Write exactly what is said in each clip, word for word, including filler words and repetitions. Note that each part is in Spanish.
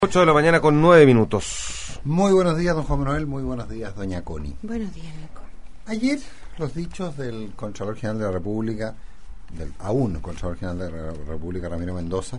ocho de la mañana con nueve minutos. Muy buenos días, don Juan Manuel. Muy buenos días, doña Connie. Buenos días, Nico. Ayer los dichos del Contralor General de la República, del aún Contralor General de la República, Ramiro Mendoza,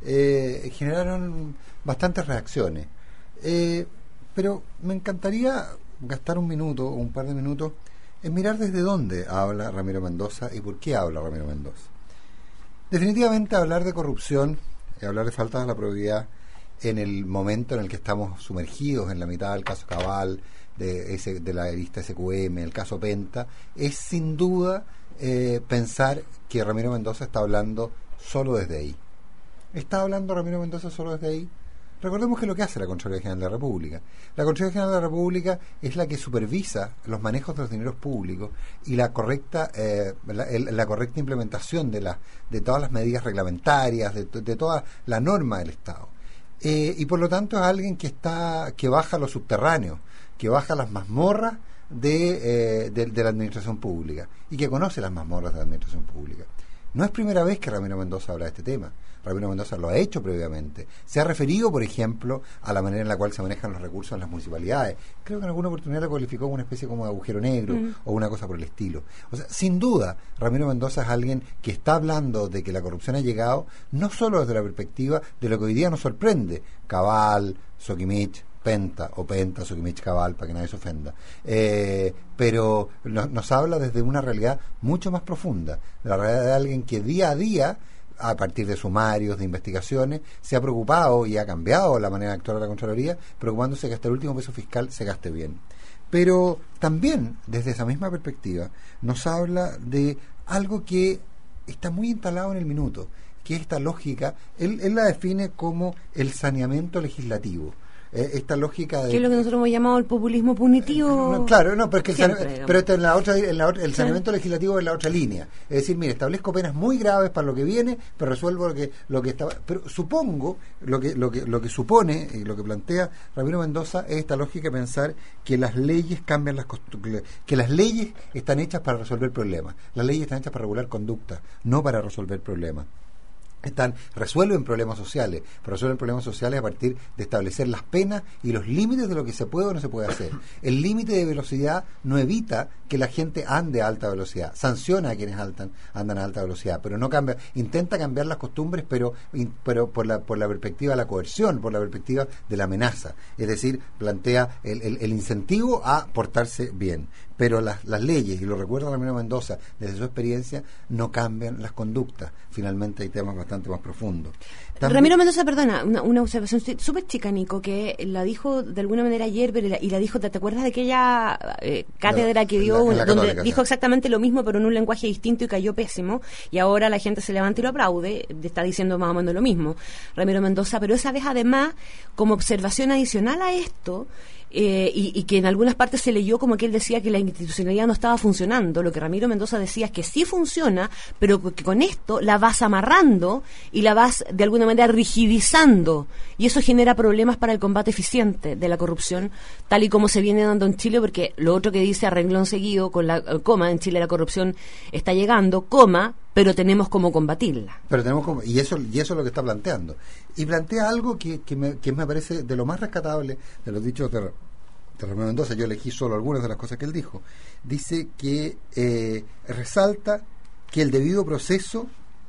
eh, generaron bastantes reacciones. Eh, pero me encantaría gastar un minuto o un par de minutos en mirar desde dónde habla Ramiro Mendoza y por qué habla Ramiro Mendoza. Definitivamente hablar de corrupción y hablar de falta de la probidad en el momento en el que estamos sumergidos en la mitad del caso Cabal, de, ese, de la lista S Q M, el caso Penta, es sin duda eh, pensar que Ramiro Mendoza está hablando solo desde ahí. ¿Está hablando Ramiro Mendoza solo desde ahí? Recordemos que es lo que hace la Contraloría General de la República. La Contraloría General de la República es la que supervisa los manejos de los dineros públicos y la correcta eh, la, el, la correcta implementación de, la, de todas las medidas reglamentarias, de, de toda la norma del Estado. Eh, y por lo tanto es alguien que está que baja los subterráneos, que baja las mazmorras de, eh, de, de la administración pública y que conoce las mazmorras de la administración pública. No es primera vez que Ramiro Mendoza habla de este tema. Ramiro Mendoza lo ha hecho previamente. Se ha referido, por ejemplo, a la manera en la cual se manejan los recursos en las municipalidades. Creo que en alguna oportunidad lo calificó como una especie como de agujero negro mm. o una cosa por el estilo. O sea, sin duda, Ramiro Mendoza es alguien que está hablando de que la corrupción ha llegado no solo desde la perspectiva de lo que hoy día nos sorprende. Cabal, Soquimich, Penta o Penta, Soquimich, Cabal, para que nadie se ofenda, eh, pero no, nos habla desde una realidad mucho más profunda, de la realidad de alguien que día a día, a partir de sumarios, de investigaciones, se ha preocupado y ha cambiado la manera de actuar de la Contraloría, preocupándose que hasta el último peso fiscal se gaste bien. Pero también, desde esa misma perspectiva, nos habla de algo que está muy instalado en el minuto, que es esta lógica, él, él la define como el saneamiento legislativo. Esta lógica de... ¿Qué es lo que nosotros hemos llamado el populismo punitivo? No, claro, no, pero es que Siempre, el, sane, pero esto en la otra, en la otra, el saneamiento sí. legislativo es la otra línea. Es decir, mire, establezco penas muy graves para lo que viene, pero resuelvo lo que lo que estaba. Pero supongo lo que lo que lo que supone y lo que plantea Ramiro Mendoza es esta lógica de pensar que las leyes cambian las costumbres, que las leyes están hechas para resolver problemas. Las leyes están hechas para regular conducta, no para resolver problemas. Están, resuelven problemas sociales, pero resuelven problemas sociales a partir de establecer las penas y los límites de lo que se puede o no se puede hacer. El límite de velocidad no evita que la gente ande a alta velocidad, sanciona a quienes altan, andan a alta velocidad, pero no cambia, intenta cambiar las costumbres, pero, pero por la por la perspectiva de la coerción, por la perspectiva de la amenaza, es decir, plantea el, el, el incentivo a portarse bien. Pero las, las leyes, y lo recuerda Ramiro Mendoza desde su experiencia, no cambian las conductas. Finalmente hay temas bastante más profundos. También, Ramiro Mendoza, perdona, una, una observación súper chica, Nico, que la dijo de alguna manera ayer, pero la, y la dijo, ¿te, te acuerdas de aquella eh, cátedra que dio, la, la donde católica, dijo exactamente lo mismo, pero en un lenguaje distinto y cayó pésimo? Y ahora la gente se levanta y lo aplaude, está diciendo más o menos lo mismo, Ramiro Mendoza, pero esa vez además, como observación adicional a esto, Eh, y, y que en algunas partes se leyó como que él decía que la institucionalidad no estaba funcionando. Lo que Ramiro Mendoza decía es que sí funciona, pero que con esto la vas amarrando y la vas de alguna manera rigidizando, y eso genera problemas para el combate eficiente de la corrupción, tal y como se viene dando en Chile, porque lo otro que dice a renglón seguido con la eh, coma, en Chile la corrupción está llegando, coma, pero tenemos cómo combatirla. Pero tenemos como, y eso y eso es lo que está planteando. Y plantea algo que, que, me, que me parece de lo más rescatable de los dichos de, de Ramiro Mendoza. Yo elegí solo algunas de las cosas que él dijo. Dice que eh, resalta que el debido proceso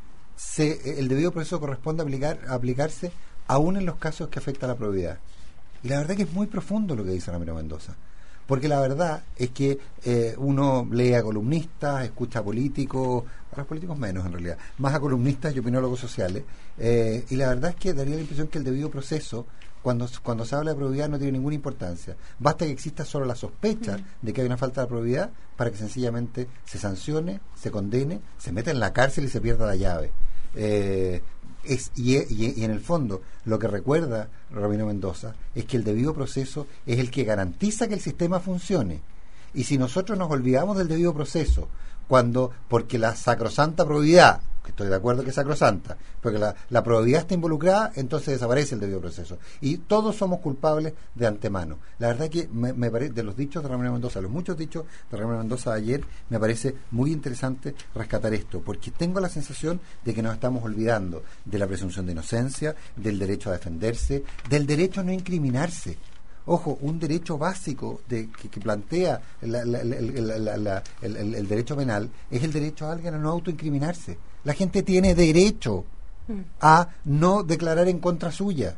se, el debido proceso corresponde a, aplicar, a aplicarse aún en los casos que afecta a la probidad. Y la verdad que es muy profundo lo que dice Ramiro Mendoza. Porque la verdad es que eh, uno lee a columnistas, escucha a políticos, a los políticos menos en realidad, más a columnistas y opinólogos sociales, eh, y la verdad es que daría la impresión que el debido proceso, cuando, cuando se habla de probidad, no tiene ninguna importancia. Basta que exista solo la sospecha mm. de que hay una falta de probidad para que sencillamente se sancione, se condene, se meta en la cárcel y se pierda la llave. Eh, Es, y, y, y en el fondo lo que recuerda Ramiro Mendoza es que el debido proceso es el que garantiza que el sistema funcione, y si nosotros nos olvidamos del debido proceso cuando, porque la sacrosanta probidad que estoy de acuerdo que es sacrosanta, porque la, la probabilidad está involucrada, entonces desaparece el debido proceso. Y todos somos culpables de antemano. La verdad que me, me parece, de los dichos de Ramiro Mendoza, los muchos dichos de Ramiro Mendoza de ayer, me parece muy interesante rescatar esto, porque tengo la sensación de que nos estamos olvidando de la presunción de inocencia, del derecho a defenderse, del derecho a no incriminarse. Ojo, un derecho básico de, que, que plantea la, la, la, la, la, el, el, el derecho penal es el derecho a alguien a no autoincriminarse. La gente tiene derecho a no declarar en contra suya.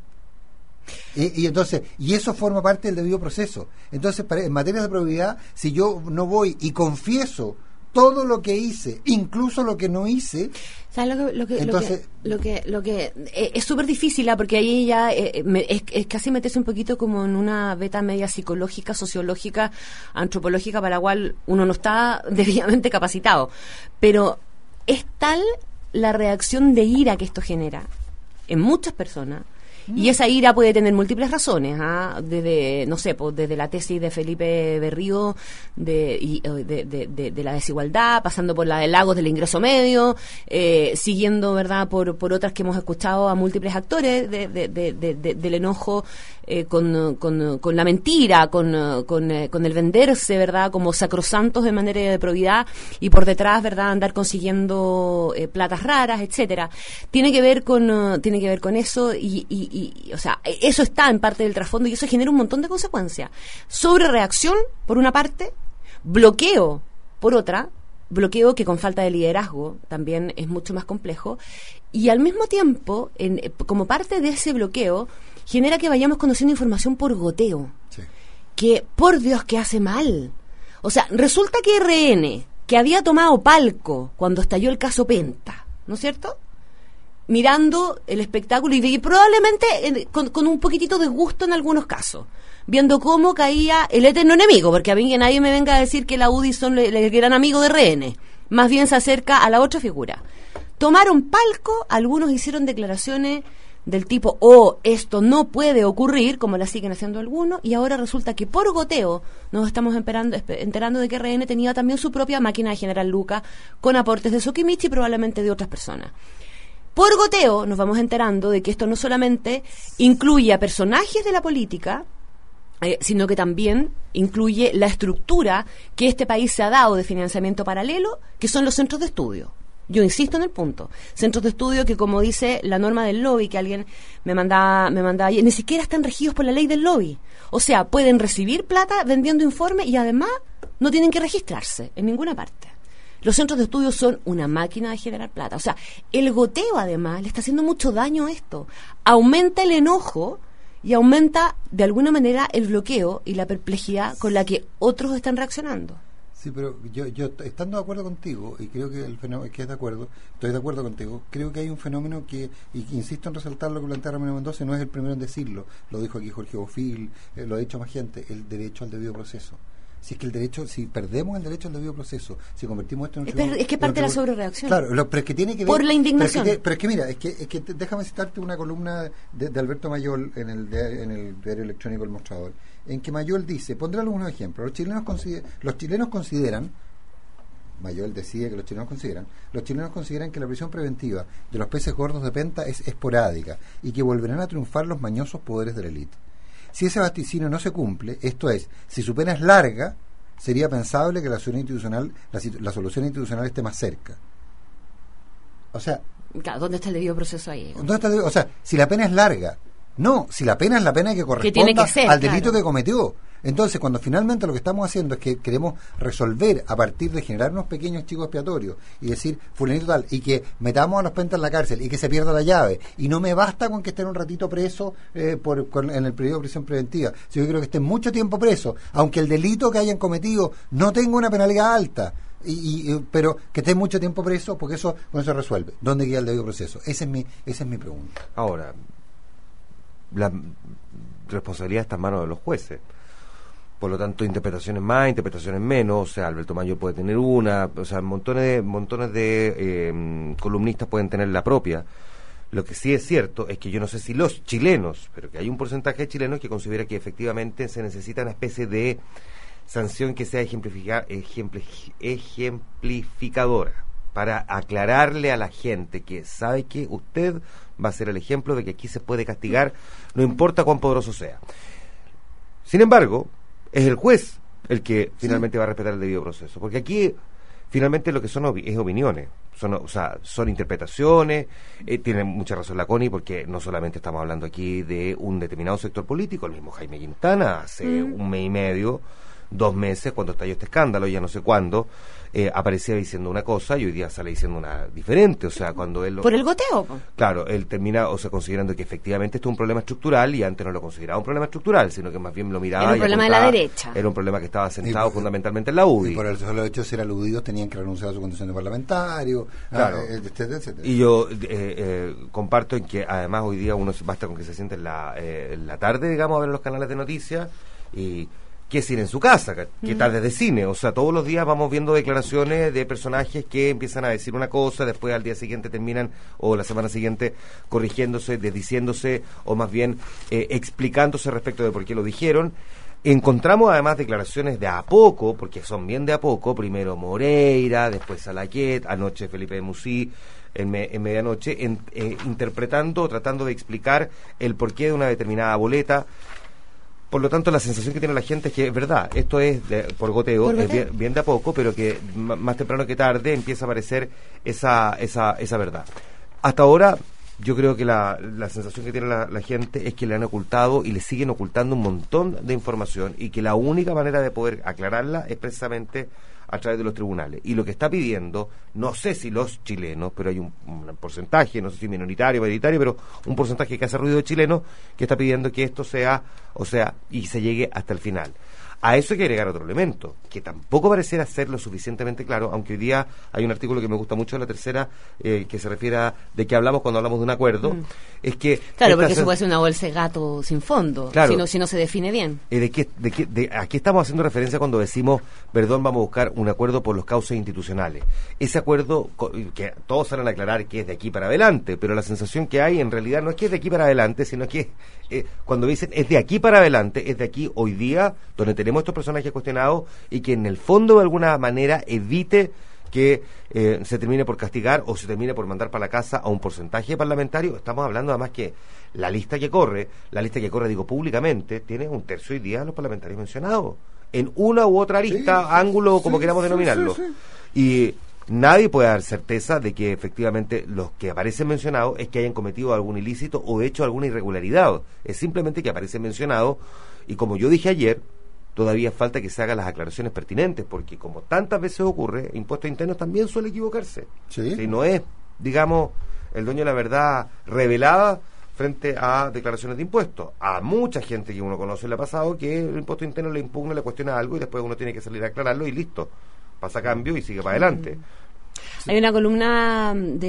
Y, y entonces, y eso forma parte del debido proceso. Entonces, para, en materia de probidad, si yo no voy y confieso todo lo que hice, incluso lo que no hice, ¿sabes lo que lo que entonces, lo que lo que, lo que eh, es súper difícil, ¿eh? Porque ahí ya eh, me, es, es casi meterse un poquito como en una beta media psicológica, sociológica, antropológica, para la cual uno no está debidamente capacitado. Pero es tal la reacción de ira que esto genera en muchas personas. Y esa ira puede tener múltiples razones, ¿ah? Desde, no sé, pues desde la tesis de Felipe Berrío de, y, de, de, de, de la desigualdad, pasando por la de Lagos del ingreso medio, eh, siguiendo, ¿verdad?, por, por otras que hemos escuchado a múltiples actores de, de, de, de, de, del enojo eh, con, con, con la mentira, con, con, eh, con el venderse, ¿verdad?, como sacrosantos de manera de probidad, y por detrás, ¿verdad?, andar consiguiendo eh, platas raras, etcétera. Tiene que ver con, uh, tiene que ver con eso y, y Y, o sea, eso está en parte del trasfondo y eso genera un montón de consecuencias. Sobrereacción, por una parte, bloqueo, por otra, bloqueo que con falta de liderazgo también es mucho más complejo, y al mismo tiempo, en, como parte de ese bloqueo, genera que vayamos conociendo información por goteo. Sí. Que, por Dios, que hace mal. O sea, resulta que R N, que había tomado palco cuando estalló el caso Penta, ¿no es cierto?, mirando el espectáculo y, y probablemente eh, con, con un poquitito de gusto en algunos casos, viendo cómo caía el eterno enemigo, porque a mí que nadie me venga a decir que la U D I son el, el gran amigo de R N, más bien se acerca a la otra figura. Tomaron palco, algunos hicieron declaraciones del tipo, oh, esto no puede ocurrir, como la siguen haciendo algunos, y ahora resulta que por goteo nos estamos enterando, enterando de que R N tenía también su propia máquina de General Luca, con aportes de Sokimichi y probablemente de otras personas. Por goteo nos vamos enterando de que esto no solamente incluye a personajes de la política, eh, sino que también incluye la estructura que este país se ha dado de financiamiento paralelo, que son los centros de estudio. Yo insisto en el punto. Centros de estudio que, como dice la norma del lobby, que alguien me mandaba, me mandaba, ni siquiera están regidos por la ley del lobby. O sea, pueden recibir plata vendiendo informes y además no tienen que registrarse en ninguna parte. Los centros de estudio son una máquina de generar plata. O sea, el goteo, además, le está haciendo mucho daño a esto. Aumenta el enojo y aumenta, de alguna manera, el bloqueo y la perplejidad con la que otros están reaccionando. Sí, pero yo, yo estando de acuerdo contigo, y creo que el fenómeno, que es de acuerdo, estoy de acuerdo contigo, creo que hay un fenómeno que, y insisto en resaltar lo que plantea Ramiro Mendoza, no es el primero en decirlo, lo dijo aquí Jorge Bofil, eh, lo ha dicho más gente, el derecho al debido proceso. Si es que el derecho, si perdemos el derecho al debido proceso, si convertimos esto en un tribunal, es que parte de la sobrereacción. Claro, lo, pero es que tiene que ver por la indignación. Pero es que, pero es que mira, es que, es que te, déjame citarte una columna de, de Alberto Mayol en el de, en el diario electrónico El Mostrador, en que Mayol dice, pondré algunos ejemplos. Los chilenos consider, los chilenos consideran, Mayol decide que los chilenos consideran, los chilenos consideran que la prisión preventiva de los peces gordos de Penta es esporádica y que volverán a triunfar los mañosos poderes de la élite. Si ese vaticinio no se cumple, esto es, si su pena es larga, sería pensable que la solución institucional, la, la solución institucional esté más cerca. O sea, claro, ¿dónde está el debido proceso ahí? ¿Dónde está el debido? O sea, si la pena es larga, no, si la pena es la pena que corresponda que tiene que ser, al delito claro. que cometió. Entonces, cuando finalmente lo que estamos haciendo es que queremos resolver a partir de generar unos pequeños chivos expiatorios y decir, fulanito tal, y que metamos a los pentas en la cárcel y que se pierda la llave, y no me basta con que estén un ratito preso eh, por, con, en el periodo de prisión preventiva, si yo quiero que estén mucho tiempo preso, aunque el delito que hayan cometido no tenga una penalidad alta, y, y, pero que estén mucho tiempo preso, porque eso con eso resuelve. ¿Dónde queda el debido proceso? Esa es mi, esa es mi pregunta. Ahora, la responsabilidad está en manos de los jueces. Por lo tanto, interpretaciones más, interpretaciones menos. O sea, Alberto Mayo puede tener una, o sea, montones de, montones de eh, columnistas pueden tener la propia. Lo que sí es cierto es que yo no sé si los chilenos, pero que hay un porcentaje de chilenos que considera que efectivamente se necesita una especie de sanción que sea ejemplifica, ejempli, ejemplificadora. para aclararle a la gente que sabe que usted va a ser el ejemplo de que aquí se puede castigar, no importa cuán poderoso sea. Sin embargo, es el juez el que finalmente sí. va a respetar el debido proceso, porque aquí finalmente lo que son opi- es opiniones, son, o sea, son interpretaciones, eh, tiene mucha razón la Connie, porque no solamente estamos hablando aquí de un determinado sector político, el mismo Jaime Quintana hace mm. un mes y medio, dos meses, cuando estalló este escándalo, ya no sé cuándo, eh, aparecía diciendo una cosa y hoy día sale diciendo una diferente, o sea, cuando él... ¿Por el goteo? Claro, él termina, o sea, considerando que efectivamente esto es un problema estructural y antes no lo consideraba un problema estructural, sino que más bien lo miraba... Era un problema de la derecha. Era un problema que estaba centrado y, fundamentalmente en la U D I. Y por el solo hecho de ser aludidos tenían que renunciar a su condición de parlamentario, claro. ah, etcétera, etcétera. Y yo eh, eh, comparto en que además hoy día uno basta con que se siente en la, eh, en la tarde, digamos, a ver los canales de noticias y... ¿Qué cine en su casa? ¿Qué mm. tardes de cine? O sea, todos los días vamos viendo declaraciones de personajes que empiezan a decir una cosa, después al día siguiente terminan, o la semana siguiente, corrigiéndose, desdiciéndose, o más bien eh, explicándose respecto de por qué lo dijeron. Encontramos además declaraciones de a poco, porque son bien de a poco, primero Moreira, después Salaquet, anoche Felipe Musí, en, me, en medianoche, en, eh, interpretando, tratando de explicar el porqué de una determinada boleta. Por lo tanto, la sensación que tiene la gente es que es verdad, esto es de, por goteo, ¿Por es bien, bien de a poco, pero que m- más temprano que tarde empieza a aparecer esa esa esa verdad. Hasta ahora, yo creo que la, la sensación que tiene la, la gente es que le han ocultado y le siguen ocultando un montón de información y que la única manera de poder aclararla es precisamente a través de los tribunales. Y lo que está pidiendo, no sé si los chilenos, pero hay un, un porcentaje, no sé si minoritario o mayoritario, pero un porcentaje que hace ruido de chilenos que está pidiendo que esto sea, o sea, y se llegue hasta el final. A eso hay que agregar otro elemento, que tampoco pareciera ser lo suficientemente claro, aunque hoy día hay un artículo que me gusta mucho de La Tercera, eh, que se refiere a de qué hablamos cuando hablamos de un acuerdo, mm. es que... Claro, porque eso puede ser una bolsa de gato sin fondo, claro, si, no, si no se define bien. Eh, de qué, de qué, de, ¿A qué estamos haciendo referencia cuando decimos, perdón, vamos a buscar un acuerdo por los cauces institucionales? Ese acuerdo, que todos salen a aclarar que es de aquí para adelante, pero la sensación que hay en realidad no es que es de aquí para adelante, sino que eh, cuando dicen es de aquí para adelante, es de aquí hoy día, donde tenemos estos personajes cuestionados y que en el fondo de alguna manera evite que eh, se termine por castigar o se termine por mandar para la casa a un porcentaje parlamentario. Estamos hablando además que la lista que corre, la lista que corre, digo, públicamente, tiene un tercio hoy día de los parlamentarios mencionados, en una u otra arista, sí, ángulo, como sí, queramos sí, denominarlo. Sí, sí. Y nadie puede dar certeza de que efectivamente los que aparecen mencionados es que hayan cometido algún ilícito o hecho alguna irregularidad. Es simplemente que aparecen mencionados y, como yo dije ayer, todavía falta que se hagan las aclaraciones pertinentes, porque como tantas veces ocurre, Impuestos Internos también suele equivocarse. ¿Sí? Si no es, digamos, el dueño de la verdad revelada frente a declaraciones de impuestos. A mucha gente que uno conoce le ha pasado que el Impuesto Interno le impugna, le cuestiona algo y después uno tiene que salir a aclararlo y listo, pasa cambio y sigue para adelante. Sí. Hay una columna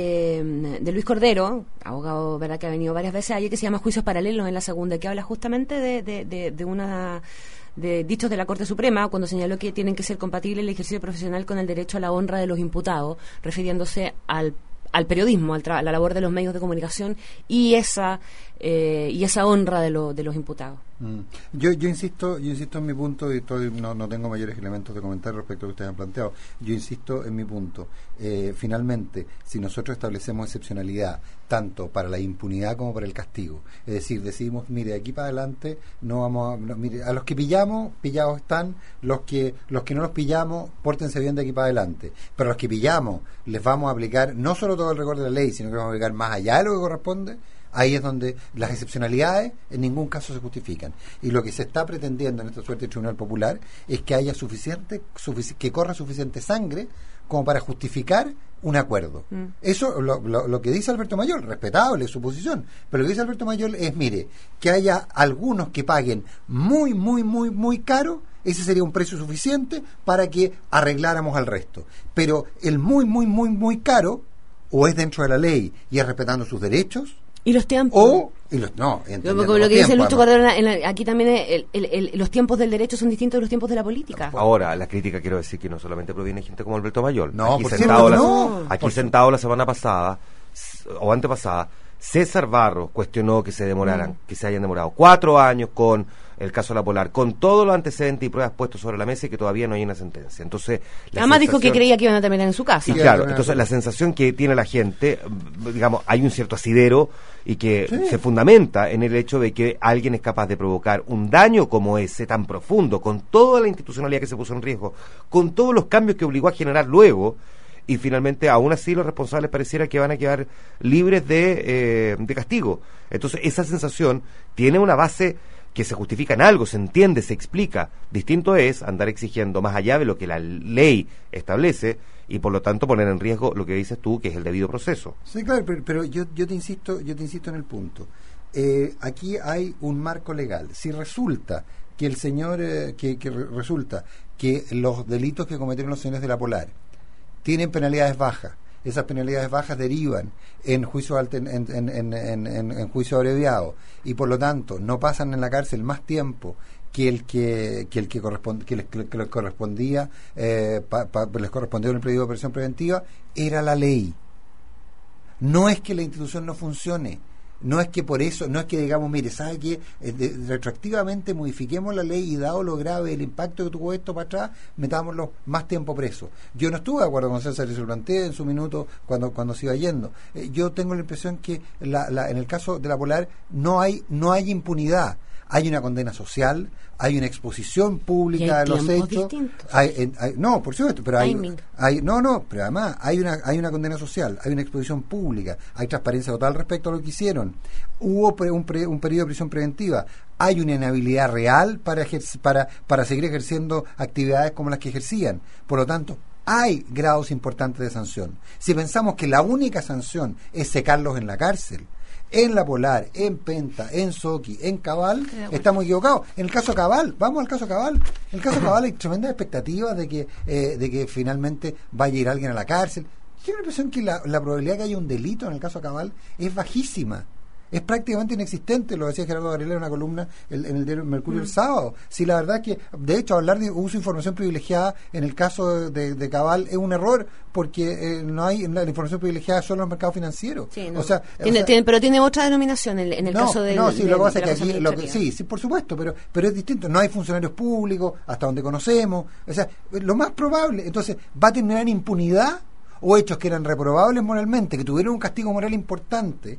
de, de Luis Cordero, abogado, verdad, que ha venido varias veces allí, que se llama Juicios Paralelos en La Segunda, que habla justamente de, de, de, de una... de dichos de la Corte Suprema, cuando señaló que tienen que ser compatibles el ejercicio profesional con el derecho a la honra de los imputados, refiriéndose al al periodismo, al tra- a la labor de los medios de comunicación y esa eh, y esa honra de, lo, de los imputados. Mm. Yo yo insisto yo insisto en mi punto y estoy, no, no tengo mayores elementos de comentar respecto a lo que ustedes han planteado. Yo insisto en mi punto. Eh, finalmente, si nosotros establecemos excepcionalidad tanto para la impunidad como para el castigo, es decir, decimos, mire, de aquí para adelante no vamos a, no, mire, a los que pillamos, pillados están, los que los que no los pillamos, pórtense bien de aquí para adelante, pero a los que pillamos les vamos a aplicar no solo todo el rigor de la ley, sino que vamos a aplicar más allá de lo que corresponde. Ahí es donde las excepcionalidades en ningún caso se justifican. Y lo que se está pretendiendo en esta suerte de Tribunal Popular es que haya suficiente, sufici- que corra suficiente sangre como para justificar un acuerdo. Mm. Eso, lo, lo, lo que dice Alberto Mayor, respetable su posición, pero lo que dice Alberto Mayor es, mire, que haya algunos que paguen muy, muy, muy, muy caro, ese sería un precio suficiente para que arregláramos al resto. Pero el muy, muy, muy, muy caro, o es dentro de la ley y es respetando sus derechos, y los tiempos. O, y los, no, como lo que tiempos, dice Lucho Cordero, en la, aquí también el, el, el, los tiempos del derecho son distintos de los tiempos de la política. Ahora, la crítica quiero decir que no solamente proviene de gente como Alberto Mayor. No, aquí por sentado, cierto, la, no. aquí Por sentado la semana pasada, o antepasada, César Barros cuestionó que se demoraran, mm. que se hayan demorado cuatro años con el caso de la Polar, con todos los antecedentes y pruebas puestos sobre la mesa y que todavía no hay una sentencia. Entonces, además dijo que creía que iban a terminar en su casa. Y claro, entonces la sensación que tiene la gente, digamos, hay un cierto asidero y que sí. se fundamenta en el hecho de que alguien es capaz de provocar un daño como ese, tan profundo, con toda la institucionalidad que se puso en riesgo, con todos los cambios que obligó a generar luego, y finalmente aún así los responsables pareciera que van a quedar libres de, eh, de castigo. Entonces esa sensación tiene una base que se justifica en algo, se entiende, se explica. Distinto es andar exigiendo más allá de lo que la ley establece y por lo tanto poner en riesgo lo que dices tú, que es el debido proceso. Sí, claro, pero, pero yo, yo te insisto, yo te insisto en el punto. Eh, aquí hay un marco legal. Si resulta que el señor, eh, que, que re- resulta que los delitos que cometieron los señores de la Polar tienen penalidades bajas, esas penalidades bajas derivan en juicio alten, en, en, en, en, en, en juicio abreviado y por lo tanto no pasan en la cárcel más tiempo que el que que el que correspond, que les, que les correspondía eh, pa, pa, les correspondía en el pedido de prisión preventiva, era la ley. No es que la institución no funcione. No es que por eso, no es que digamos, mire, ¿sabe qué? De, retroactivamente modifiquemos la ley y dado lo grave el impacto que tuvo esto para atrás, metámoslo más tiempo preso. Yo no estuve de acuerdo con César y se lo planteé en su minuto cuando cuando se iba yendo. Eh, yo tengo la impresión que la, la, en el caso de la Polar no hay no hay impunidad. Hay una condena social, hay una exposición pública de los hechos. Hay, hay, hay, no, por supuesto, pero hay, hay no, no, pero además hay una hay una condena social, hay una exposición pública, hay transparencia total respecto a lo que hicieron. Hubo pre, un, pre, un periodo de prisión preventiva, hay una inhabilidad real para ejercer, para para seguir ejerciendo actividades como las que ejercían. Por lo tanto, hay grados importantes de sanción. Si pensamos que la única sanción es secarlos en la cárcel, en la Polar, en Penta, en Soqui, en Cabal, bueno. estamos equivocados. En el caso Cabal, vamos al caso Cabal. En el caso Cabal hay tremendas expectativas de que eh, de que finalmente vaya a ir alguien a la cárcel. Tengo la impresión que la, la probabilidad de que haya un delito en el caso Cabal es bajísima. Es prácticamente inexistente, lo decía Gerardo Varela en una columna el, en el diario Mercurio mm. el sábado. Si la verdad es que, de hecho, hablar de uso de información privilegiada en el caso de, de Cabal es un error, porque eh, no hay la, la información privilegiada solo en el mercado financiero. Sí, no. o sea, tiene, o sea, tiene, pero tiene otra denominación en, en el no, caso del... No, sí, del, lo que pasa es que aquí... Lo que, sí, sí, por supuesto, pero, pero es distinto. No hay funcionarios públicos, hasta donde conocemos. O sea, lo más probable, entonces, ¿va a tener impunidad o hechos que eran reprobables moralmente, que tuvieron un castigo moral importante?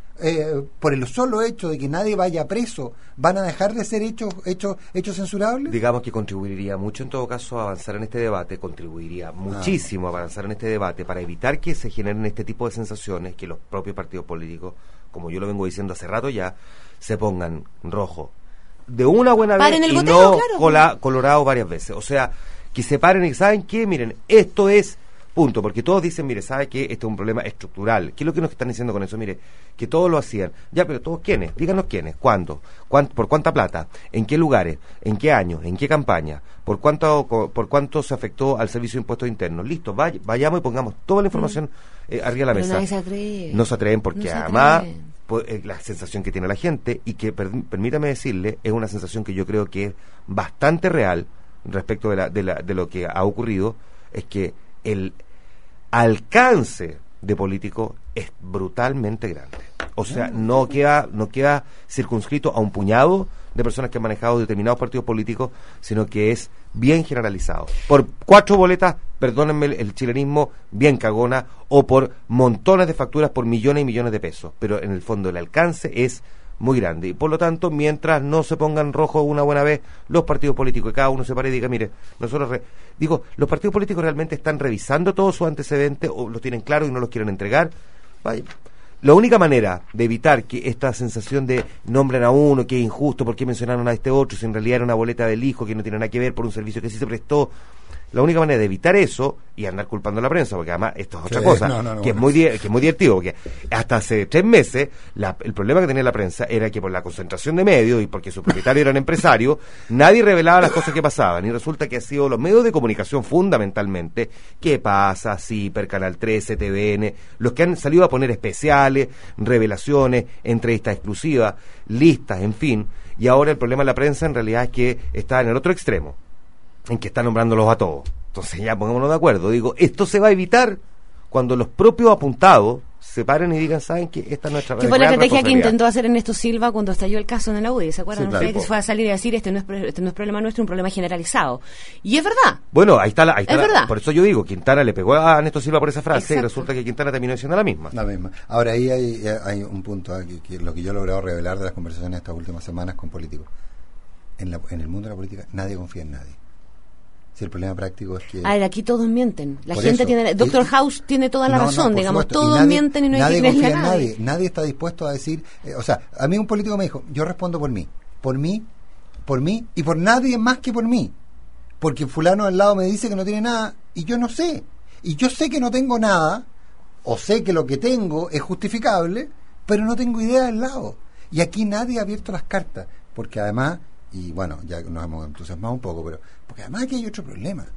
Eh, por el solo hecho de que nadie vaya preso, ¿van a dejar de ser hechos hechos hechos censurables? Digamos que contribuiría mucho en todo caso a avanzar en este debate, contribuiría muchísimo ah. a avanzar en este debate para evitar que se generen este tipo de sensaciones, que los propios partidos políticos, como yo lo vengo diciendo hace rato ya, se pongan rojo de una buena vez y goteo, no claro. cola, colorado varias veces. O sea, que se paren y ¿saben qué? Miren, esto es... Punto, porque todos dicen, mire, ¿sabe qué? Este es un problema estructural. ¿Qué es lo que nos están diciendo con eso? Mire, que todos lo hacían. Ya, pero ¿todos quiénes? Díganos quiénes, cuándo, cuánto, por cuánta plata, en qué lugares, en qué años, en qué campaña, por cuánto por cuánto se afectó al Servicio de Impuestos Internos. Listo, vay, vayamos y pongamos toda la información eh, arriba de la pero mesa. Nadie se atreve. No se atreven porque no se además atreven. Pues, eh, la sensación que tiene la gente y que, per, permítame decirle, es una sensación que yo creo que es bastante real respecto de, la, de, la, de lo que ha ocurrido, es que el alcance de político es brutalmente grande. O sea, no queda no queda circunscrito a un puñado de personas que han manejado determinados partidos políticos, sino que es bien generalizado. Por cuatro boletas, perdónenme el, el chilenismo, bien cagona, o por montones de facturas por millones y millones de pesos. Pero en el fondo el alcance es muy grande y por lo tanto mientras no se pongan rojo una buena vez los partidos políticos y cada uno se pare y diga mire, nosotros re digo, los partidos políticos realmente están revisando todos sus antecedentes o los tienen claro y no los quieren entregar. Vaya, la única manera de evitar que esta sensación de nombren a uno, que es injusto, por qué mencionaron a este otro, si en realidad era una boleta del hijo que no tiene nada que ver por un servicio que sí se prestó, la única manera de evitar eso y andar culpando a la prensa, porque además esto es otra sí, cosa, no, no, no, que, bueno. es muy que es muy divertido, porque hasta hace tres meses la, el problema que tenía la prensa era que por la concentración de medios y porque sus propietarios eran empresarios, nadie revelaba las cosas que pasaban, y resulta que ha sido los medios de comunicación fundamentalmente, ¿qué pasa? Ciper, Canal trece, T V N, los que han salido a poner especiales, revelaciones, entrevistas exclusivas, listas, en fin, y ahora el problema de la prensa en realidad es que está en el otro extremo, en que está nombrándolos a todos. Entonces ya pongámonos de acuerdo. Digo, esto se va a evitar cuando los propios apuntados se paren y digan, ¿saben qué? Esta es nuestra que fue la estrategia que intentó hacer Ernesto Silva cuando estalló el caso en el U D I, ¿se acuerdan? Sí, claro. Ustedes fue a salir y decir, este no, es, este no es problema nuestro, es un problema generalizado. Y es verdad. Bueno, ahí está la... Ahí está es la, verdad. Por eso yo digo, Quintana le pegó a Ernesto Silva por esa frase. Exacto. Y resulta que Quintana terminó diciendo la misma. La misma. Ahora, ahí hay, hay un punto, aquí, que lo que yo he logrado revelar de las conversaciones estas últimas semanas con políticos. En, la, en el mundo de la política nadie confía en nadie. Si el problema práctico es que... A ver, aquí todos mienten. La Por gente eso, tiene... Doctor y, House tiene toda la no, razón, no, digamos. supuesto. Todos nadie, mienten y no hay nadie que creerle confía a en nadie. nadie. Nadie está dispuesto a decir... Eh, o sea, a mí un político me dijo, yo respondo por mí. Por mí, por mí y por nadie más que por mí. Porque fulano al lado me dice que no tiene nada y yo no sé. Y yo sé que no tengo nada, o sé que lo que tengo es justificable, pero no tengo idea del lado. Y aquí nadie ha abierto las cartas. Porque además... Y bueno, ya nos hemos entusiasmado un poco, pero porque además aquí hay otro problema.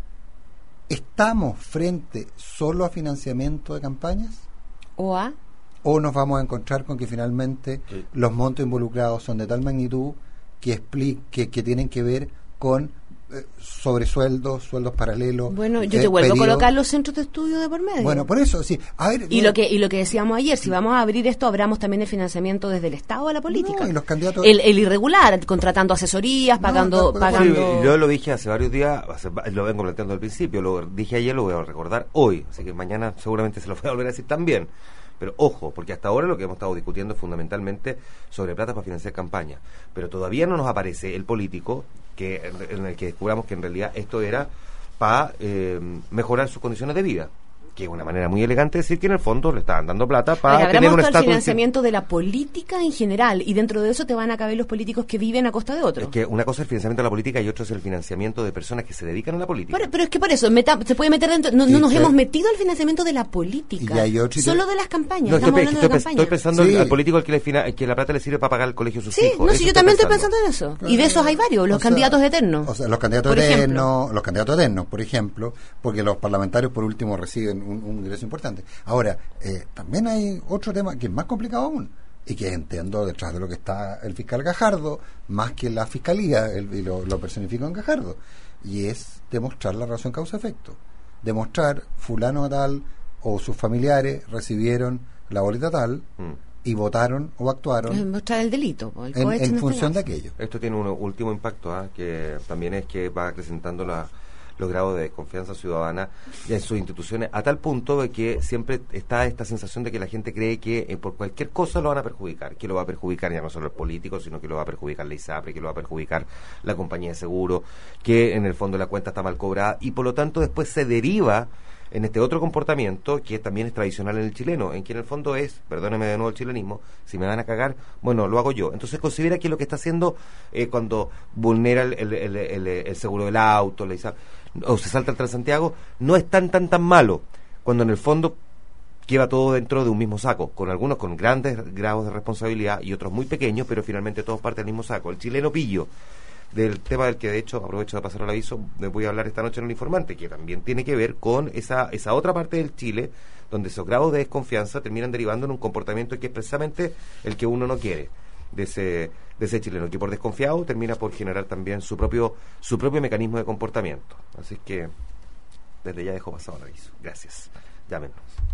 ¿Estamos frente solo a financiamiento de campañas? ¿O a? ¿O nos vamos a encontrar con que finalmente sí. los montos involucrados son de tal magnitud que, expli- que, que tienen que ver con eh, sobresueldos, sueldos paralelos? Bueno, yo eh, te vuelvo pedidos? a colocar los centros de estudio de por medio. Bueno, por eso, sí. A ver, Y bueno, lo que y lo que decíamos ayer, si vamos a abrir esto, abramos también el financiamiento desde el Estado a la política. No, y los candidatos... el, el irregular, contratando asesorías, pagando... No, pero- pagando... Sí, yo lo dije hace varios días, hace, lo vengo planteando al principio, lo dije ayer, lo voy a recordar hoy, así que mañana seguramente se lo voy a volver a decir también. Pero ojo, porque hasta ahora lo que hemos estado discutiendo es fundamentalmente sobre plata para financiar campañas. Pero todavía no nos aparece el político que en el que descubramos que en realidad esto era para eh, mejorar sus condiciones de vida. Que es una manera muy elegante de decir que en el fondo le estaban dando plata para Ahora, tener un hablamos del estatus... financiamiento de la política en general, y dentro de eso te van a caber los políticos que viven a costa de otros. Es que una cosa es el financiamiento de la política y otro es el financiamiento de personas que se dedican a la política. Pero, pero es que por eso, meta, se puede meter dentro... No, Sí, no nos que- hemos metido al financiamiento de la política. Y hay otro- Solo de las campañas. No, Estamos estoy, hablando estoy, de pens- campañas. estoy pensando Sí. al político al que, le fina- que la plata le sirve para pagar el colegio de sus Sí, hijos. no, Eso si yo estoy también estoy pensando en eso. Y de esos hay varios, los O sea, candidatos eternos. O sea, los candidatos por ejemplo. eternos, los candidatos eternos, por ejemplo, porque los parlamentarios por último reciben un, un ingreso importante. Ahora, eh, también hay otro tema que es más complicado aún y que entiendo detrás de lo que está el fiscal Gajardo, más que la fiscalía, el, y lo, lo personifico en Gajardo, y es demostrar la relación causa-efecto. Demostrar fulano tal o sus familiares recibieron la boleta tal Mm. y votaron o actuaron Mostrar el delito. El en, cohecho en este función de caso. aquello. Esto tiene un último impacto, ¿ah? Que también es que va acrecentando la, los grados de desconfianza ciudadana en sus instituciones, a tal punto de que siempre está esta sensación de que la gente cree que eh, por cualquier cosa lo van a perjudicar, que lo va a perjudicar ya no solo el político, sino que lo va a perjudicar la ISAPRE, que lo va a perjudicar la compañía de seguro, que en el fondo la cuenta está mal cobrada, y por lo tanto después se deriva en este otro comportamiento que también es tradicional en el chileno, en que en el fondo es, perdóneme de nuevo el chilenismo, si me van a cagar, bueno, lo hago yo. Entonces considera que lo que está haciendo eh, cuando vulnera el, el, el, el, el seguro del auto, la ISAPRE, o se salta el Transantiago, no es tan tan tan malo, cuando en el fondo lleva todo dentro de un mismo saco, con algunos con grandes grados de responsabilidad y otros muy pequeños, pero finalmente todos parten del mismo saco. El chileno pillo, del tema del que de hecho aprovecho de pasar al aviso, me voy a hablar esta noche en El Informante, que también tiene que ver con esa esa otra parte del Chile, donde esos grados de desconfianza terminan derivando en un comportamiento que es precisamente el que uno no quiere de ese de ese chileno, que por desconfiado termina por generar también su propio su propio mecanismo de comportamiento. Así que desde ya dejo pasado el aviso. Gracias. Llámenos.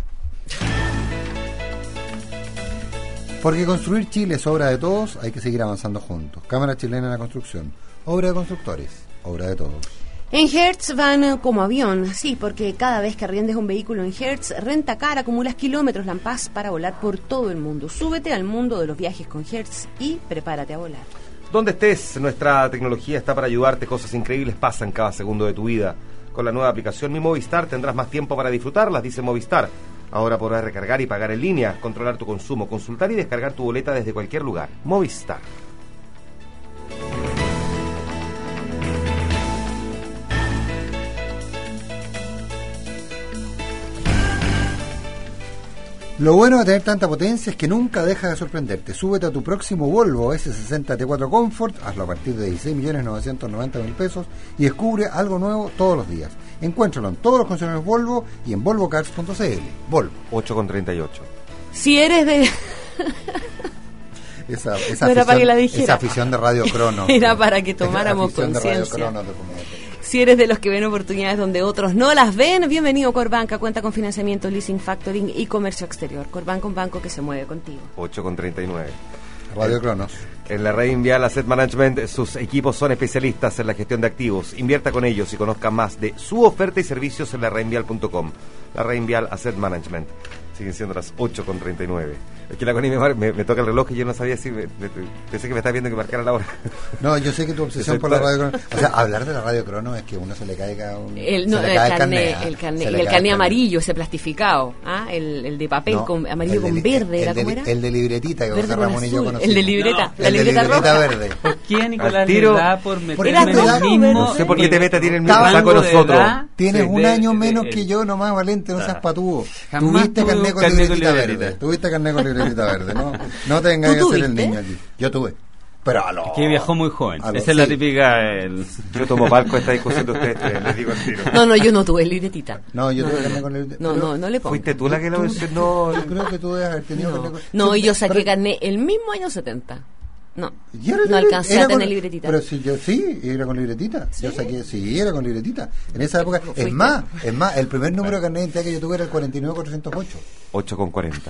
Porque construir Chile es obra de todos, hay que seguir avanzando juntos. Cámara Chilena de la Construcción, obra de constructores, obra de todos. En Hertz van eh, como avión, sí, porque cada vez que arriendes un vehículo en Hertz, renta car, acumulas kilómetros La Paz para volar por todo el mundo. Súbete al mundo de los viajes con Hertz y prepárate a volar. Donde estés, nuestra tecnología está para ayudarte. Cosas increíbles pasan cada segundo de tu vida. Con la nueva aplicación Mi Movistar tendrás más tiempo para disfrutarlas, dice Movistar. Ahora podrás recargar y pagar en línea, controlar tu consumo, consultar y descargar tu boleta desde cualquier lugar. Movistar. Lo bueno de tener tanta potencia es que nunca deja de sorprenderte. Súbete a tu próximo Volvo ese sesenta T cuatro Comfort, hazlo a partir de dieciséis millones novecientos noventa mil pesos y descubre algo nuevo todos los días. Encuéntralo en todos los concesionarios Volvo y en volvo cars punto c l. Volvo. ocho con treinta y ocho. Si eres de... Esa, esa, No era afición, para que la dijera. esa afición de Radio Crono. Era para que tomáramos Esa afición de Radio conciencia. Crono de comer. Si eres de los que ven oportunidades donde otros no las ven, bienvenido. Corbanca cuenta con financiamiento, leasing, factoring y comercio exterior. Corbanca, un banco que se mueve contigo. ocho con treinta y nueve. Radio Cronos. En la red Invial Asset Management, sus equipos son especialistas en la gestión de activos. Invierta con ellos y conozca más de su oferta y servicios en la red invial punto com. La red Invial Asset Management. Siguen siendo las ocho con treinta y nueve. Es que la Connie me, me, me toca el reloj y yo no sabía si... Me, me, pensé que me estaba viendo que marcara la hora. No, yo sé que tu obsesión por la Radio Cronos... O sea, hablar de la Radio Cronos es que uno se le caiga un... El, no, se le el, cae carné, el carné. El carné, y el carné amarillo, ese plastificado. ¿Ah? El, el de papel no, con amarillo con de, verde. El, ¿era el, cómo de, era? el de libretita que verde Ramón y yo conocimos. El de libreta. No, la el libreta, de libreta roja. verde. ¿Por qué Nicolás tiro, le da por meterme era en rojo, el mismo? No sé por qué te meta tiene el mismo saco de nosotros. edad, Tienes sí, un de, año de, menos de, que yo, nomás, Valente, no seas patúo. Jamás Tuviste tuve carné un con carné libretita con verde. libretita. Tuviste carné con libretita verde, ¿no? No te vengas a hacer el niño aquí. Yo tuve. Pero a lo... Que viajó muy joven. lo, Esa es la sí. típica... El... Yo tomo palco esta discusión de ustedes, les digo al tiro. No, no, yo no tuve libretita. No, yo tuve carné con libretita. No, no, no le pongo. ¿Fuiste tú la que lo mencionó? Yo creo que tú debes haber tenido No, carné con... no, y yo saqué pero... carné el mismo año setenta. No, ¿Y era no libre- alcancé era a tener con- libretita. Pero si yo sí, era con libretita. ¿Sí? Yo saqué, sí, era con libretita. En esa época, ¿Fuiste? es más, es más, el primer número de carnet de identidad que yo tuve era el cuarenta y nueve cuatrocientos ocho. ocho con cuarenta.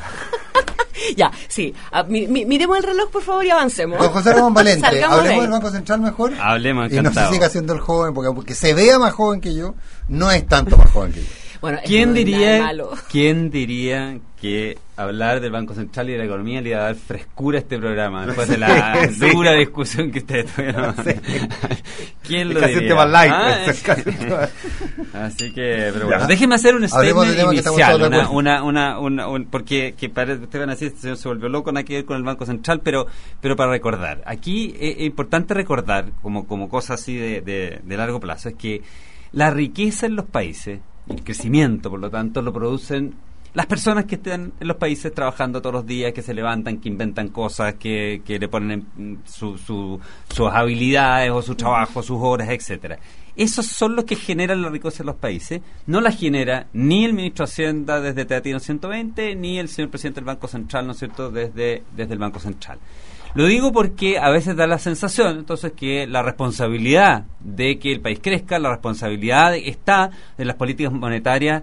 Ya, sí. Ah, mi, mi, miremos el reloj, por favor, y avancemos. Don José Ramón Valente, Salgamos de hablemos ahí. del Banco Central mejor. Hablemos, Y no se encantado. siga siendo el joven, porque aunque se vea más joven que yo, no es tanto más joven que yo. Bueno, es ¿Quién no es nada diría, malo. ¿Quién diría que hablar del Banco Central y de la economía le iba a dar frescura a este programa después de la Sí. dura discusión que ustedes tuvieron? Sí. ¿Quién Es lo casi un diría? tema light. Ah, Es casi un tema- Así que, pero bueno, Ya. déjeme hacer un Hablemos del statement tema que estamos inicial, todos de una, acuerdo. una, una, una, un- porque que parece que ustedes van a decir, este señor se volvió loco, nada que ver con el Banco Central, pero, pero para recordar, aquí es, es importante recordar, como, como cosa así de, de, de largo plazo, es que la riqueza en los países, el crecimiento, por lo tanto, lo producen las personas que están en los países trabajando todos los días, que se levantan, que inventan cosas, que, que le ponen en su, su, sus habilidades o su trabajo, sus horas, etcétera. Esos son los que generan la riqueza en los países. No la genera ni el ministro de Hacienda desde Teatino ciento veinte, ni el señor presidente del Banco Central, ¿no es cierto?, desde, desde el Banco Central. Lo digo porque a veces da la sensación, entonces, que la responsabilidad de que el país crezca, la responsabilidad está en las políticas monetarias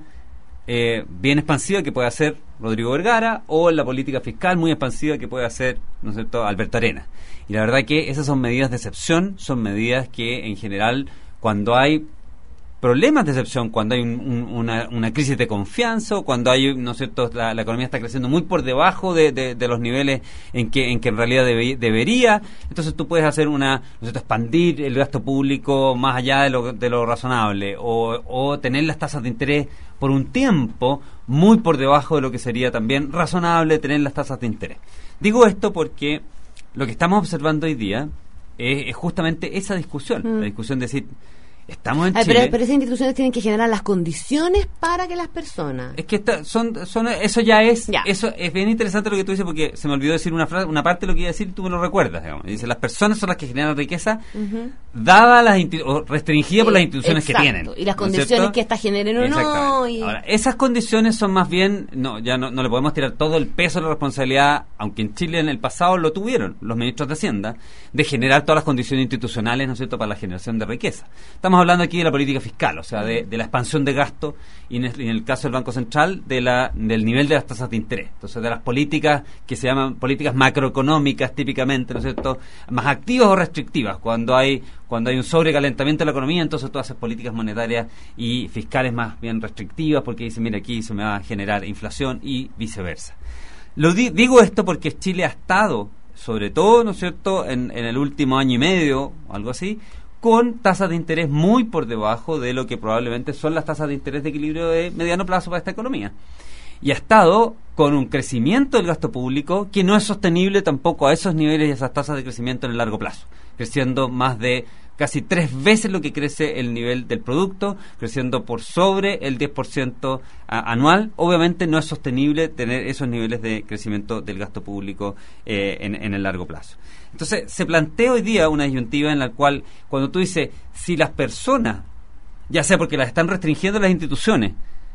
eh, bien expansiva que puede hacer Rodrigo Vergara, o en la política fiscal muy expansiva que puede hacer, ¿no es cierto?, Alberto Arenas. Y la verdad que esas son medidas de excepción, son medidas que en general, cuando hay problemas de excepción, cuando hay un, un, una, una crisis de confianza, o cuando hay, ¿no es cierto?, la, la economía está creciendo muy por debajo de, de, de los niveles en que en que en realidad debe, debería, entonces tú puedes hacer una, ¿no es cierto?, expandir el gasto público más allá de lo, de lo razonable, o, o tener las tasas de interés por un tiempo muy por debajo de lo que sería también razonable tener las tasas de interés. Digo esto porque lo que estamos observando hoy día es, es justamente esa discusión, Mm. la discusión de decir, estamos en Ay, Chile... pero, pero esas instituciones tienen que generar las condiciones para que las personas... Es que esta, son, son, eso ya es, Ya. eso es bien interesante lo que tú dices, porque se me olvidó decir una frase, una parte de lo que iba a decir y tú me lo recuerdas, digamos. Dice, las personas son las que generan riqueza, Ujú. dada las insti- o restringida por las Eh, instituciones exacto. que tienen. Y las ¿no es condiciones cierto? que estas generen o no. Exactamente. Y... Ahora, esas condiciones son más bien, no, ya no, no le podemos tirar todo el peso de la responsabilidad, aunque en Chile en el pasado lo tuvieron los ministros de Hacienda, de generar todas las condiciones institucionales, ¿no es cierto?, para la generación de riqueza. Estamos hablando aquí de la política fiscal, o sea, de, de la expansión de gasto, y en el, en el caso del Banco Central, de la, del nivel de las tasas de interés. Entonces, de las políticas que se llaman políticas macroeconómicas, típicamente, ¿no es cierto?, más activas o restrictivas. Cuando hay cuando hay un sobrecalentamiento de la economía, entonces tú haces políticas monetarias y fiscales más bien restrictivas, porque dicen, mira, aquí se me va a generar inflación, y viceversa. Lo di- digo esto porque Chile ha estado, sobre todo, ¿no es cierto?, en, en el último año y medio, o algo así, con tasas de interés muy por debajo de lo que probablemente son las tasas de interés de equilibrio de mediano plazo para esta economía. Y ha estado con un crecimiento del gasto público que no es sostenible tampoco a esos niveles y esas tasas de crecimiento en el largo plazo, creciendo más de casi tres veces lo que crece el nivel del producto, creciendo por sobre el diez por ciento a, anual. Obviamente no es sostenible tener esos niveles de crecimiento del gasto público eh, en, en el largo plazo. Entonces, se plantea hoy día una disyuntiva en la cual, cuando tú dices, si las personas, ya sea porque las están restringiendo las instituciones,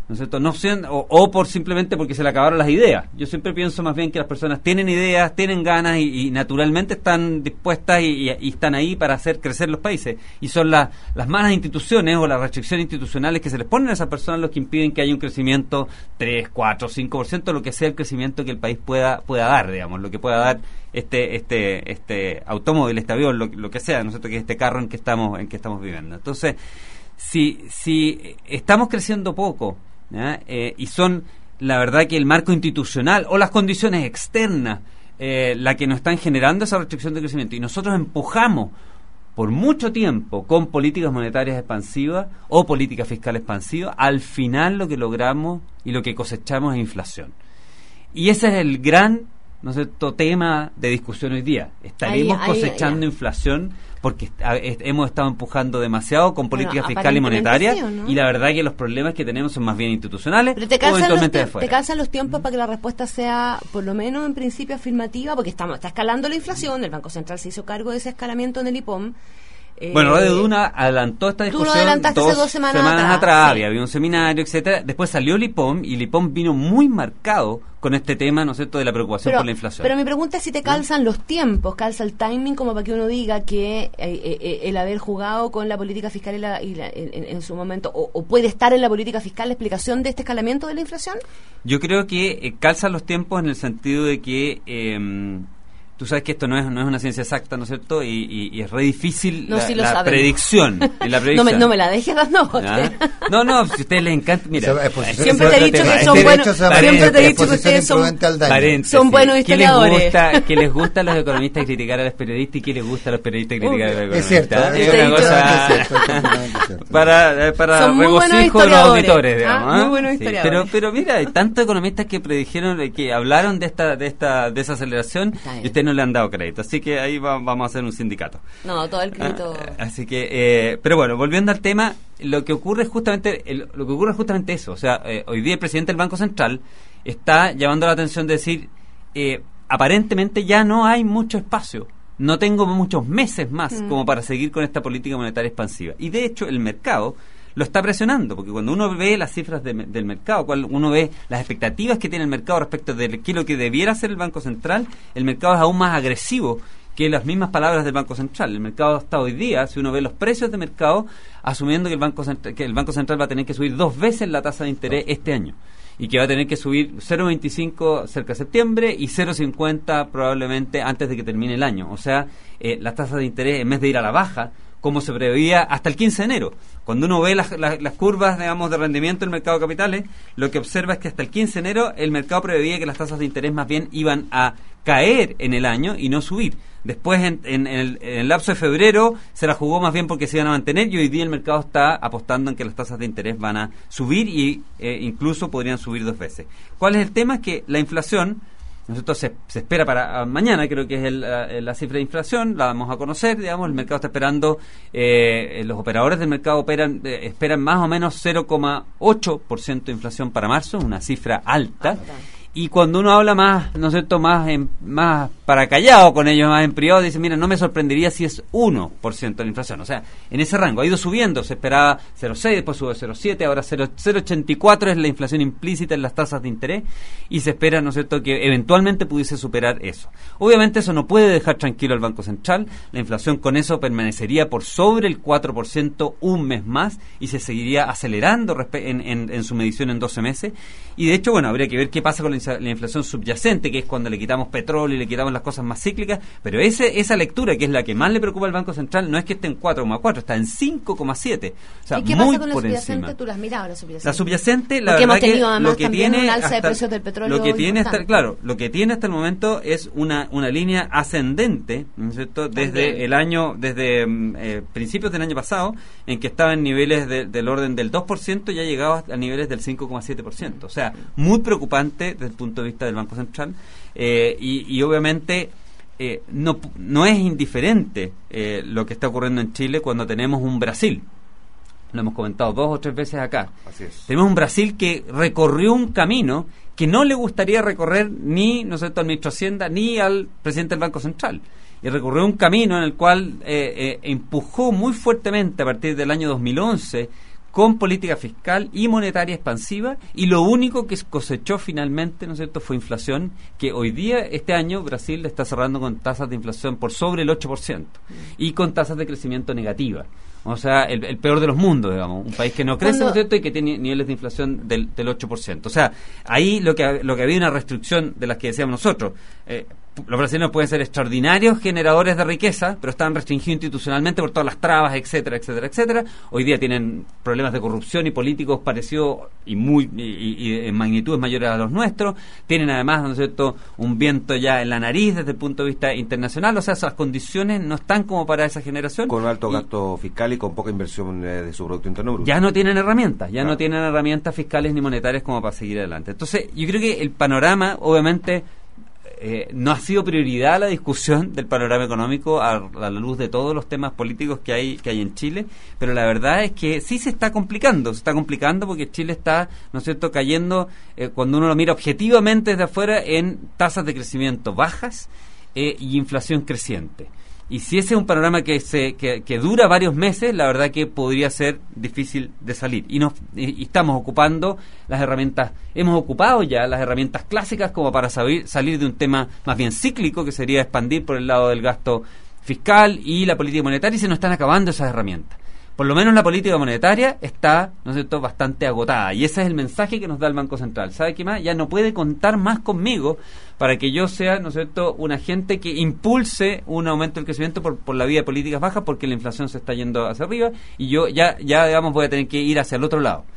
¿no es cierto? No sean, o, o por simplemente porque se le acabaron las ideas. Yo siempre pienso más bien que las personas tienen ideas, tienen ganas y, y naturalmente están dispuestas y, y, y están ahí para hacer crecer los países. Y son la, las malas instituciones o las restricciones institucionales que se les ponen a esas personas los que impiden que haya un crecimiento tres, cuatro, cinco por ciento, lo que sea el crecimiento que el país pueda pueda dar, digamos, lo que pueda dar este este este automóvil, este avión, lo, lo que sea, ¿no es cierto? Que este carro en que estamos en que estamos viviendo. Entonces, si si estamos creciendo poco, ¿ya? Eh, y son, la verdad, que el marco institucional o las condiciones externas eh, la que nos están generando esa restricción de crecimiento, y nosotros empujamos por mucho tiempo con políticas monetarias expansivas o políticas fiscales expansivas, al final lo que logramos y lo que cosechamos es inflación. Y ese es el gran, ¿no es cierto?, tema de discusión hoy día. Estaremos ahí, ahí, cosechando ya. inflación porque hemos estado empujando demasiado con políticas bueno, fiscales y monetarias, sí, ¿no? Y la verdad que los problemas que tenemos son más bien institucionales. Pero te calzan, o eventualmente los, de te calzan los tiempos mm. para que la respuesta sea, por lo menos en principio, afirmativa, porque estamos, está escalando la inflación, el Banco Central se hizo cargo de ese escalamiento en el I P O M. Eh, bueno, Radio Duna adelantó esta discusión dos, dos semanas, semanas atrás, atrás sí. Había un seminario, etcétera. Después salió el I P O M y el I P O M vino muy marcado con este tema, ¿no es cierto?, de la preocupación pero, por la inflación. Pero mi pregunta es si te calzan ¿no? los tiempos, calza el timing como para que uno diga que eh, eh, el haber jugado con la política fiscal y la, y la, en, en su momento, o, o puede estar en la política fiscal la explicación de este escalamiento de la inflación. Yo creo que eh, calzan los tiempos en el sentido de que eh, tú sabes que esto no es no es una ciencia exacta, ¿no es cierto? Y, y, y es re difícil no, la, sí la, predicción, y la predicción. No, me, no me la dejes dando. No, no, si a ustedes les encanta, mira. Siempre te he dicho que son buenos, siempre te he dicho que ustedes son, son buenos historiadores. ¿Qué les gusta, que les gusta a los economistas criticar a los periodistas y qué les gusta a los periodistas criticar a los economistas? Es cierto, es una cosa para para regocijo de los auditores, digamos. Ah, muy buenos historiadores. Pero pero mira, hay tantos economistas que predijeron, que hablaron de esta de esta desaceleración y ustedes no le han dado crédito, así que ahí va, vamos a hacer un sindicato. No, todo el crédito. Ah, así que, eh, pero bueno, volviendo al tema, lo que ocurre es justamente, el, lo que ocurre es justamente eso. O sea, eh, hoy día el presidente del Banco Central está llamando la atención de decir, eh, aparentemente ya no hay mucho espacio. No tengo muchos meses más mm. como para seguir con esta política monetaria expansiva. Y de hecho, el mercado lo está presionando, porque cuando uno ve las cifras de, del mercado, cuando uno ve las expectativas que tiene el mercado respecto de qué es lo que debiera hacer el Banco Central, el mercado es aún más agresivo que las mismas palabras del Banco Central. El mercado hasta hoy día, si uno ve los precios de mercado, asumiendo que el Banco Central, que el Banco Central va a tener que subir dos veces la tasa de interés este año, y que va a tener que subir cero coma veinticinco cerca de septiembre y cero coma cincuenta probablemente antes de que termine el año. O sea, eh, las tasas de interés, en vez de ir a la baja, como se preveía hasta el quince de enero. Cuando uno ve las, las, las curvas, digamos, de rendimiento del mercado de capitales, lo que observa es que hasta el quince de enero el mercado preveía que las tasas de interés más bien iban a caer en el año y no subir. Después, en, en, en, el, en el lapso de febrero, se la jugó más bien porque se iban a mantener, y hoy día el mercado está apostando en que las tasas de interés van a subir y eh, incluso podrían subir dos veces. ¿Cuál es el tema? Es que la inflación, nosotros se, se espera para uh, mañana, creo que es el, uh, la cifra de inflación, la vamos a conocer, digamos, el mercado está esperando, eh, los operadores del mercado operan eh, esperan más o menos cero coma ocho por ciento de inflación para marzo, una cifra alta. Ah, y cuando uno habla más, ¿no es cierto?, más en, más para callado con ellos, más en privado, dice, mira, no me sorprendería si es uno por ciento de la inflación. O sea, en ese rango ha ido subiendo, se esperaba cero coma seis, después sube cero coma siete, ahora cero coma ochenta y cuatro es la inflación implícita en las tasas de interés, y se espera, ¿no es cierto?, que eventualmente pudiese superar eso. Obviamente eso no puede dejar tranquilo al Banco Central, la inflación con eso permanecería por sobre el cuatro por ciento un mes más, y se seguiría acelerando en, en, en su medición en doce meses, y de hecho, bueno, habría que ver qué pasa con la la inflación subyacente, que es cuando le quitamos petróleo y le quitamos las cosas más cíclicas, pero ese esa lectura, que es la que más le preocupa al Banco Central, no es que esté en cuatro coma cuatro, está en cinco coma siete. O sea, ¿y qué muy pasa con la por subyacente? Encima. ¿Tú la has mirado, la subyacente? La subyacente, la Porque verdad hemos tenido que además lo que también tiene un alza hasta, de precios del petróleo lo que tiene hasta, importante. claro, lo que tiene hasta el momento es una una línea ascendente, ¿no es cierto?, desde también. el año, desde eh, principios del año pasado, en que estaba en niveles de, del orden del dos por ciento, ya llegaba a niveles del cinco coma siete por ciento. O sea, muy preocupante desde el punto de vista del Banco Central. Eh, y, y obviamente eh, no, no es indiferente eh, lo que está ocurriendo en Chile cuando tenemos un Brasil, lo hemos comentado dos o tres veces acá. Así es. Tenemos un Brasil que recorrió un camino que no le gustaría recorrer ni, ¿no es cierto?, al ministro de Hacienda ni al presidente del Banco Central, y recorrió un camino en el cual eh, eh, empujó muy fuertemente a partir del año dos mil once con política fiscal y monetaria expansiva, y lo único que cosechó finalmente, ¿no es cierto?, fue inflación, que hoy día, este año, Brasil está cerrando con tasas de inflación por sobre el ocho por ciento y con tasas de crecimiento negativa. O sea, el, el peor de los mundos, digamos, un país que no crece, ¿no es cierto?, y que tiene niveles de inflación del, del ocho por ciento. O sea, ahí lo que, lo que había una restricción de las que decíamos nosotros. Eh, los brasileños pueden ser extraordinarios generadores de riqueza, pero están restringidos institucionalmente por todas las trabas, etcétera, etcétera, etcétera. Hoy día tienen problemas de corrupción y políticos parecidos y muy y, y, y en magnitudes mayores a los nuestros. Tienen además, ¿no es cierto?, un viento ya en la nariz desde el punto de vista internacional. O sea, esas condiciones no están como para esa generación. Con alto gasto fiscal y con poca inversión eh, de su Producto Interno Bruto. Ya no tienen herramientas, ya claro. no tienen herramientas fiscales ni monetarias como para seguir adelante. Entonces, yo creo que el panorama, obviamente, Eh, no ha sido prioridad la discusión del panorama económico a, a la luz de todos los temas políticos que hay que hay en Chile, pero la verdad es que sí se está complicando, se está complicando porque Chile está, ¿no es cierto?, cayendo, eh, cuando uno lo mira objetivamente desde afuera, en tasas de crecimiento bajas eh, y inflación creciente. Y si ese es un panorama que se que, que dura varios meses, la verdad que podría ser difícil de salir. Y, nos, y, y estamos ocupando las herramientas, hemos ocupado ya las herramientas clásicas como para salir, salir de un tema más bien cíclico, que sería expandir por el lado del gasto fiscal y la política monetaria, y se nos están acabando esas herramientas. Por lo menos la política monetaria está, ¿no es cierto?, bastante agotada, y ese es el mensaje que nos da el Banco Central. ¿Sabe qué más? Ya no puede contar más conmigo para que yo sea, ¿no es cierto?, un agente que impulse un aumento del crecimiento por, por la vía de políticas bajas, porque la inflación se está yendo hacia arriba y yo ya, ya digamos, voy a tener que ir hacia el otro lado.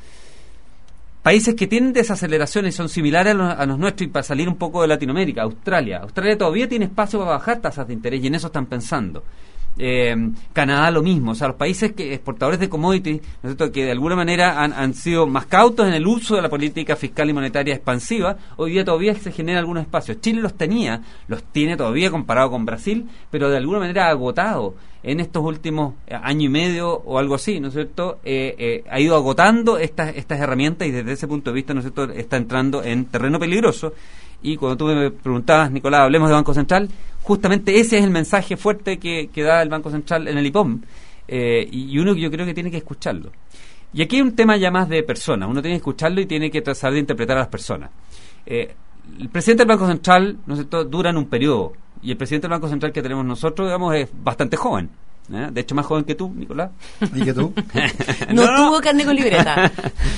Países que tienen desaceleraciones son similares a los, a los nuestros, y para salir un poco de Latinoamérica, Australia. Australia todavía tiene espacio para bajar tasas de interés y en eso están pensando. Eh, Canadá lo mismo, o sea, los países que exportadores de commodities, ¿no es cierto?, que de alguna manera han, han sido más cautos en el uso de la política fiscal y monetaria expansiva, hoy día todavía se generan algunos espacios. Chile los tenía, los tiene todavía comparado con Brasil, pero de alguna manera agotado en estos últimos eh, año y medio o algo así, ¿no es cierto?, eh, eh, ha ido agotando estas estas herramientas, y desde ese punto de vista, ¿no es cierto?, está entrando en terreno peligroso. Y cuando tú me preguntabas, Nicolás, hablemos de Banco Central, justamente ese es el mensaje fuerte que, que da el Banco Central en el I P O M, eh, y uno yo creo que tiene que escucharlo. Y aquí hay un tema ya más de personas, uno tiene que escucharlo y tiene que tratar de interpretar a las personas. Eh, el presidente del Banco Central, ¿no es cierto?, dura en un periodo, y el presidente del Banco Central que tenemos nosotros, digamos, es bastante joven. ¿Eh? De hecho, más joven que tú, Nicolás. ¿Y que tú? no, no tuvo carne con libreta.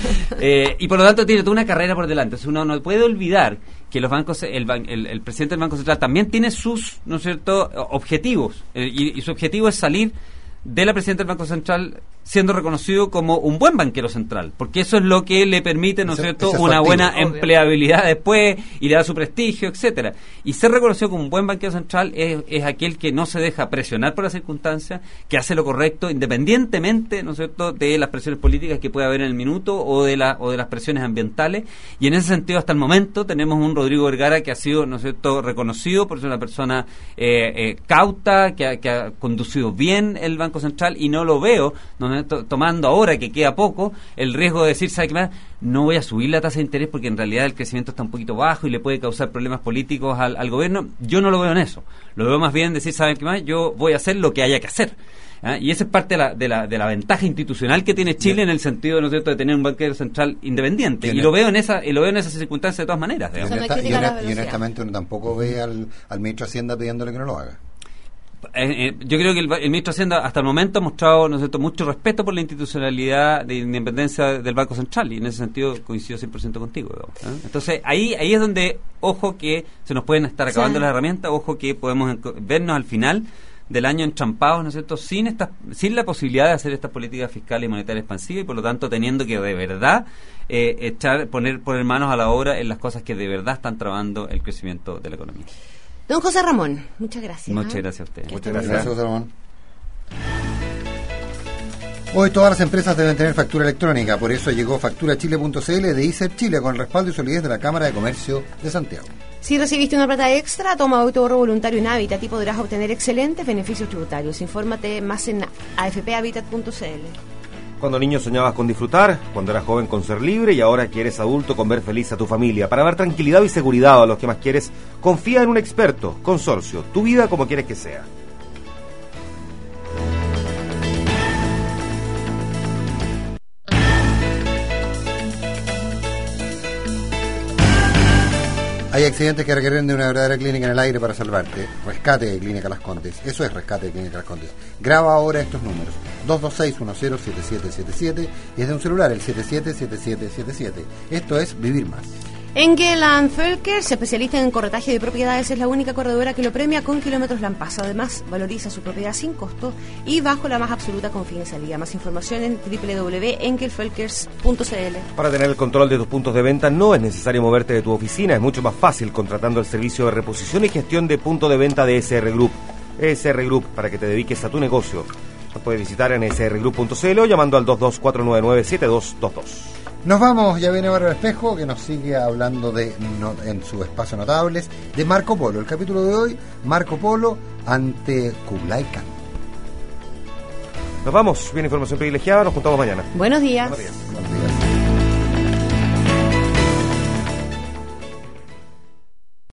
eh, y por lo tanto tiene toda una carrera por delante. Entonces uno no puede olvidar que los bancos, el, el, el presidente del Banco Central también tiene sus, ¿no es cierto?, objetivos. Eh, y, y su objetivo es salir de la presidenta del Banco Central siendo reconocido como un buen banquero central, porque eso es lo que le permite, ¿no es cierto?, una buena empleabilidad después y le da su prestigio, etcétera. Y ser reconocido como un buen banquero central es, es aquel que no se deja presionar por las circunstancias, que hace lo correcto independientemente, ¿no es cierto?, de las presiones políticas que pueda haber en el minuto o de la o de las presiones ambientales. Y en ese sentido, hasta el momento tenemos un Rodrigo Vergara que ha sido, ¿no es cierto?, reconocido por ser una persona eh, eh, cauta, que ha, que ha conducido bien el Banco Central, y no lo veo no tomando ahora que queda poco el riesgo de decir, ¿sabe qué más? No voy a subir la tasa de interés porque en realidad el crecimiento está un poquito bajo y le puede causar problemas políticos al, al gobierno. Yo no lo veo en eso, lo veo más bien decir, ¿sabe qué más? Yo voy a hacer lo que haya que hacer. ¿Ah? Y esa es parte de la, de la de la ventaja institucional que tiene Chile, bien, en el sentido, ¿no es cierto?, de tener un banquero central independiente, bien, y lo veo en esa y lo veo en esas circunstancias de todas maneras. Y, honesta, y, honest, y honestamente uno tampoco ve al, al ministro de Hacienda pidiéndole que no lo haga. Eh, eh, yo creo que el, el ministro de Hacienda hasta el momento ha mostrado, ¿no es cierto?, mucho respeto por la institucionalidad de independencia del Banco Central, y en ese sentido coincido cien por ciento contigo, ¿eh? Entonces ahí ahí es donde, ojo que se nos pueden estar acabando, sí, las herramientas, ojo que podemos vernos al final del año entrampados, ¿no es cierto?, sin esta, sin la posibilidad de hacer esta política fiscal y monetaria expansiva, y por lo tanto teniendo que de verdad eh, echar poner poner manos a la obra en las cosas que de verdad están trabando el crecimiento de la economía. Don José Ramón, muchas gracias. Muchas ¿eh? gracias a usted. Muchas gracias, gracias, José Ramón. Hoy todas las empresas deben tener factura electrónica, por eso llegó factura chile punto c l de I C E R Chile, con el respaldo y solidez de la Cámara de Comercio de Santiago. Si recibiste una plata extra, toma hoy tu ahorro voluntario en Habitat y podrás obtener excelentes beneficios tributarios. Infórmate más en a f p habitat punto c l. Cuando niño soñabas con disfrutar, cuando eras joven con ser libre, y ahora que eres adulto con ver feliz a tu familia. Para dar tranquilidad y seguridad a los que más quieres, confía en un experto. Consorcio, tu vida como quieres que sea. Hay accidentes que requieren de una verdadera clínica en el aire para salvarte. Rescate de Clínica Las Condes. Eso es Rescate de Clínica Las Condes. Graba ahora estos números. dos dos seis uno cero siete siete siete siete y es de un celular el siete siete siete siete siete siete. Esto es Vivir Más. Engel and Völkers, especialista en corretaje de propiedades, es la única corredora que lo premia con kilómetros Lampas. Además, valoriza su propiedad sin costo y bajo la más absoluta confidencialidad. Más información en doble u doble u doble u punto engel völkers punto c l. Para tener el control de tus puntos de venta no es necesario moverte de tu oficina, es mucho más fácil contratando el servicio de reposición y gestión de punto de venta de E S R Group. E S R Group, para que te dediques a tu negocio. Lo puedes visitar en e s r group punto c l o llamando al dos dos cuatro nueve nueve siete dos dos dos. Nos vamos, ya viene Bárbara Espejo, que nos sigue hablando de no, en su espacio Notables, de Marco Polo. El capítulo de hoy, Marco Polo ante Kublai Khan. Nos vamos, bien información privilegiada, nos juntamos mañana. Buenos días. Buenos días. Buenos días.